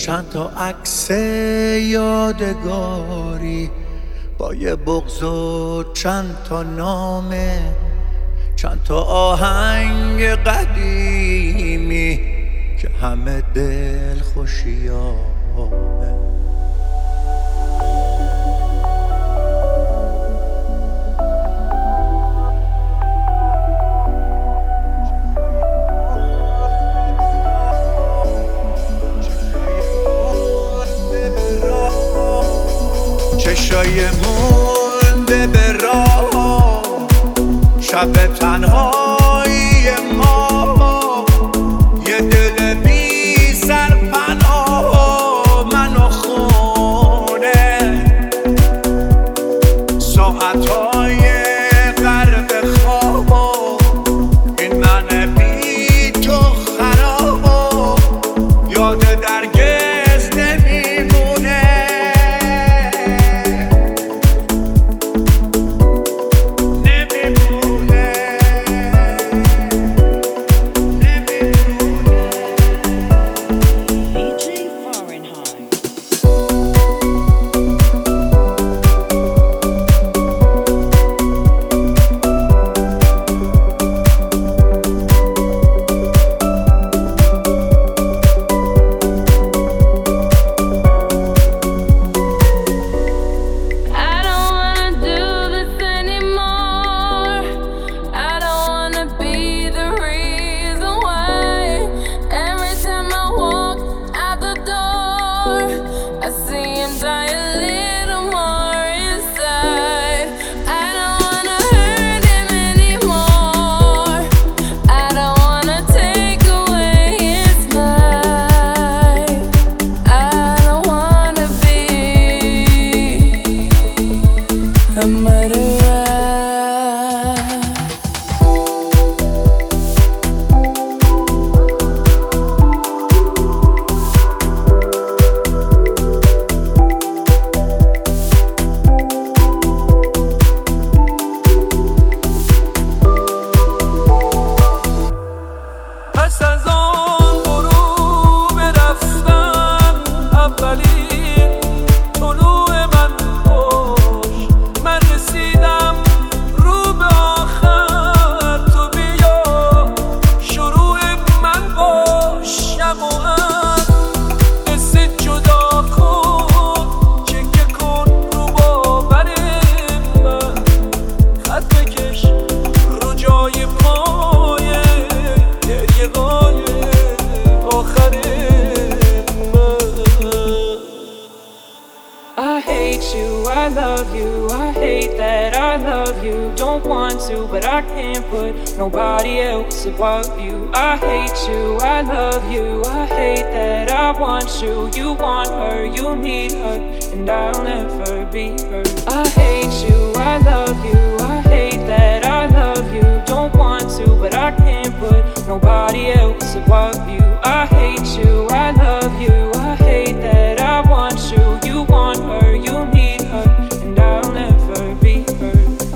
چند تا عکس یادگاری با یه بغض و چند تا نامه، چند تا آهنگ قدیمی که همه دل خوشیامه. چشای مونده به راه، شب تنهایی ما، یه دل بی سرپناه منو خونه، ساعتهای غرق خواب، این من بی تو خراب، یاد درگز نمیمونه. I love you, I hate that I love you. Don't want to, but I can't put nobody else above you. I hate you, I love you, I hate that I want you. You want her, you need her, and I'll never be her. I hate you, I love you, I hate that I love you. Don't want to, but I can't put nobody else above you. I hate you, I love you, I hate that I want you. You want her, you need her, and I'll never be her.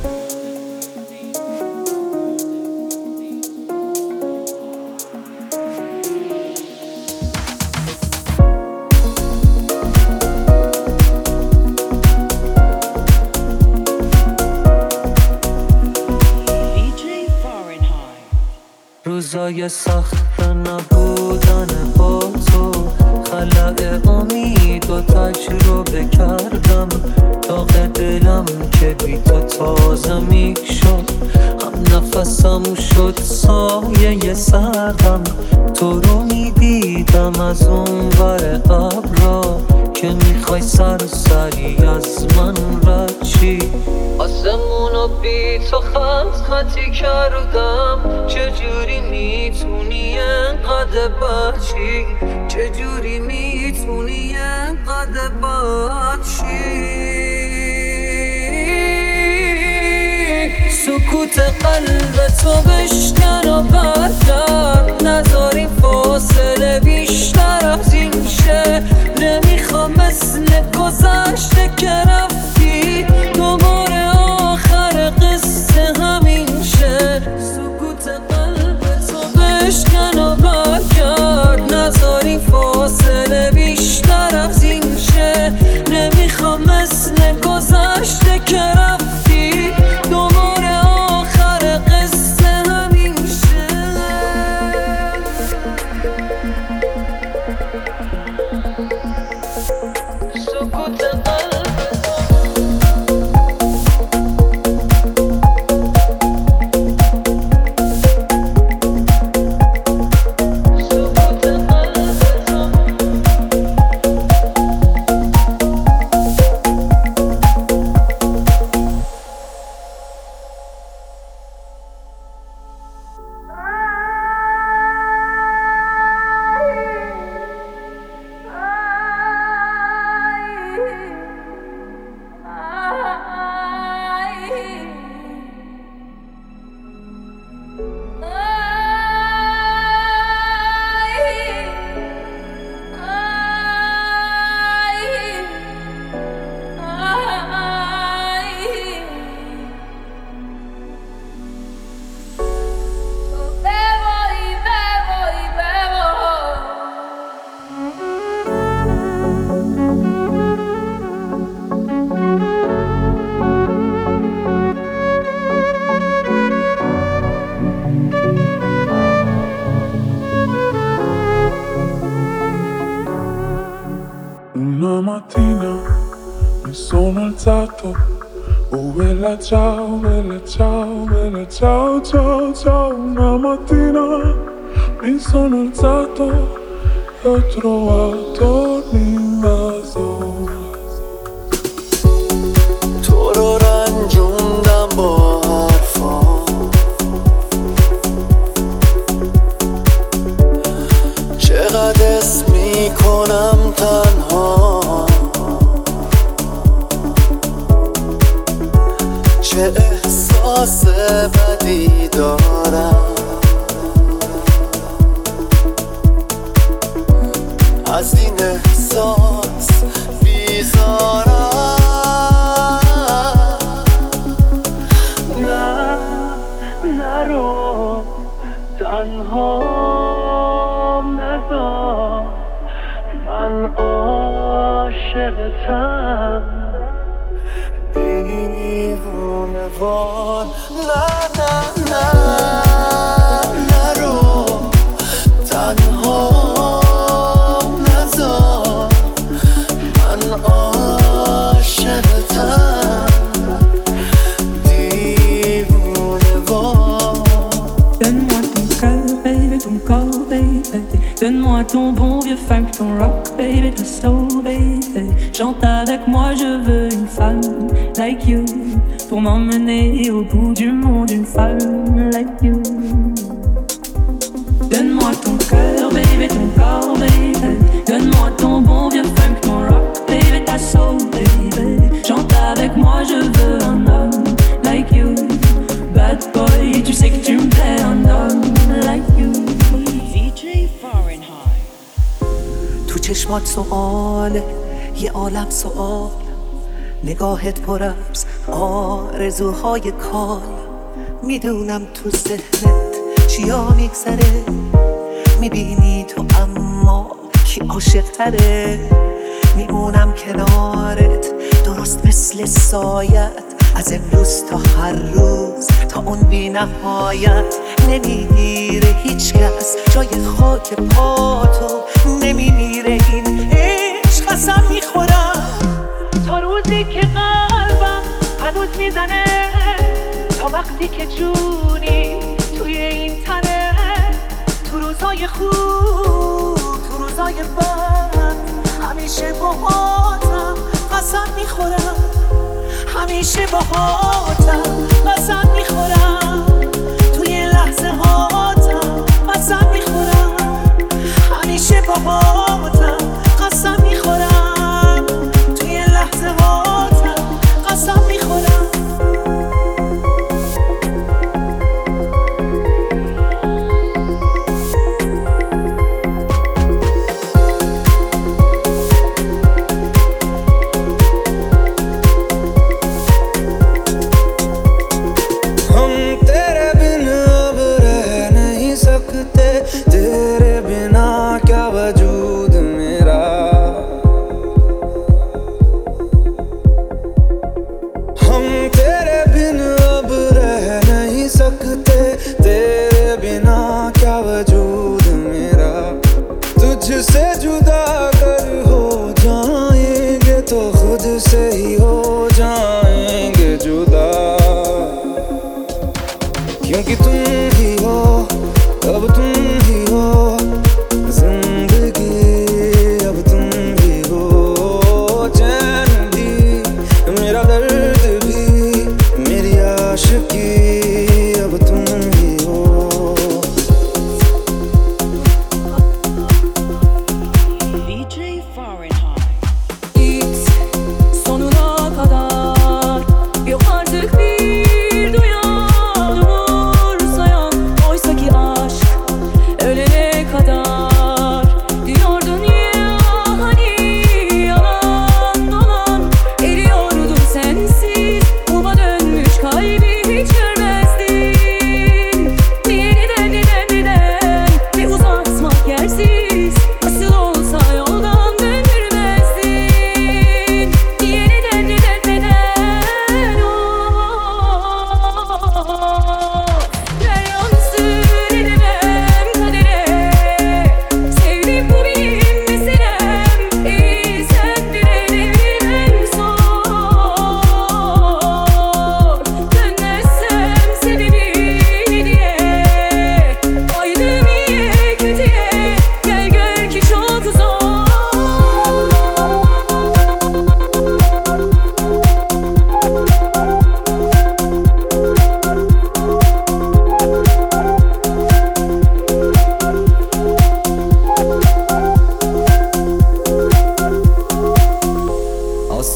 روزای سخت نبودن با تو، خلأ امید و تجربه کردم. داغ دلم که بی تو تازه میشد، هم نفسم شد سایه سردم. تو رو میدیدم از اون ور ابرا، که میخوای سری از من رد چی. آسمونو بی تو خطی کردم. چجوری میتونی انقدر بچی؟ چجوری میتونی انقدر بچی؟ سکوت قلب تو بشکن و برگرد، نذاری فاصله بیشتر از این شه. نمیخوام مثل گذشته که رفتی دوباره آخر قصه همین شه. سکوت قلب تو بشکن و برگرد، نذاری فاصله بیشتر mattina mi sono alzato. Oh bella ciao, bella ciao, bella ciao, ciao, ciao. Una mattina mi sono alzato e ho trovato l'invasore. تو رو رنجوندم با حرفا، چقدر اسم میکنم تنها، چه احساس بدی دارم از این احساس بیزارم. نه نرو تنها نذار، من عاشقتم دیوونه وار. نه نه نه نرو تنها نذار، من عاشقتم دیوونه وار. Donne-moi ton cœur, baby, ton corps, baby. Donne-moi ton bon vieux funk, ton rock, baby, ta soul, baby. Chante avec moi, je veux une femme like you, pour m'emmener au bout du monde, une femme like you. Donne-moi ton cœur, baby, ton corps, baby. Donne-moi ton bon vieux funk, ton rock, baby, ta soul, baby. Chante avec moi, je veux un homme like you. Bad boy, tu sais que tu me plais, un homme like you. DJ Fahrenheit. تو چشمات سؤاله، یه عالم سؤال، نگاهت پر از آرزوهای کال. میدونم تو ذهنت چیا میگذره، میبینی تو اما کی عاشق تره. میمونم کنارت درست مثل سایت، از امروز تا هر روز تا اون بی نهایت. نمیگیره هیچ کس جای خاک پاتو، نمیمیره این عشق، قسم میخورم تا روزی که قلبم هنوز میزنه، تا وقتی که جونی توی این تنه. تو روزای خوب، تو روزای بد، همیشه باهاتم، قسم میخورم همیشه باهاتم، قسم میخورم توی لحظه هاتم، قسم میخورم همیشه باهاتم، قسم میخورم توی لحظه هاتم، قسم میخورم.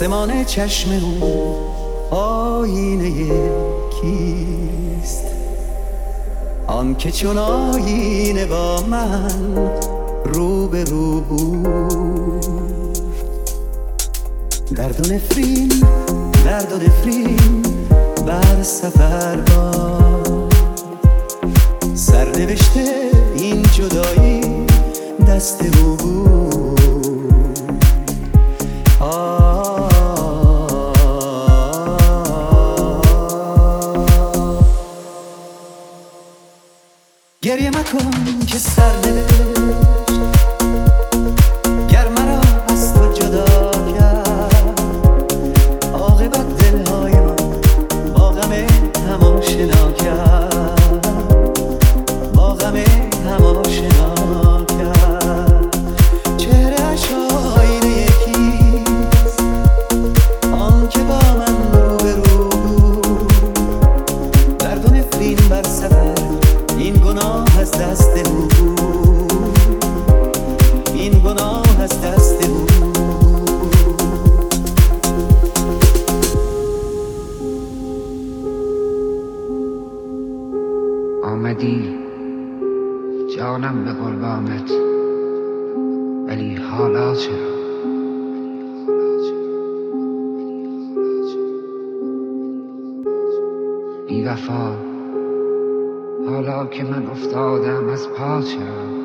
آسمان چشم او آینه کیست؟ آن که چون آینه با من رو به رو بود. درد و نفرین بر سفر باد، سرنوشت این جدایی دست او بود. گریه مکن که سرنوشت گر مرا از تو جدا کرد، عاقبت دلهای ما با غم هم آشنا کرد، با غم هم آشنا کرد. چهره‌اش آینه یکیست، آن که با من رو به رو بود. درد و نفرین بر سفر این گناه از دست او بود، این گناه از دست او بود. آمدی جانم به قربانت، ولی حالا چرا؟ بی وفا، حالا که من افتادم از پا چرا؟